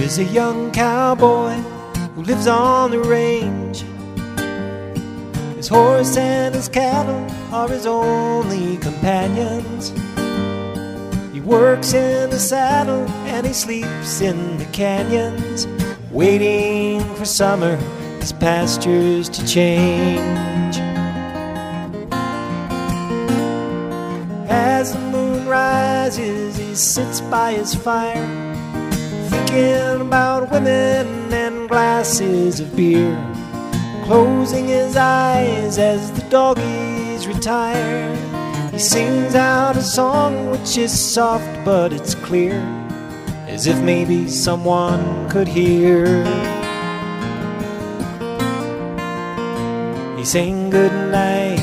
is a young cowboy who lives on the range. His horse and his cattle are his only companions. He works in the saddle and he sleeps in the canyons, waiting for summer, his pastures to change. As the moon rises, he sits by his fire, thinking about women and glasses of beer, closing his eyes as the doggies retire. He sings out a song which is soft but it's clear, as if maybe someone could hear. He sang good night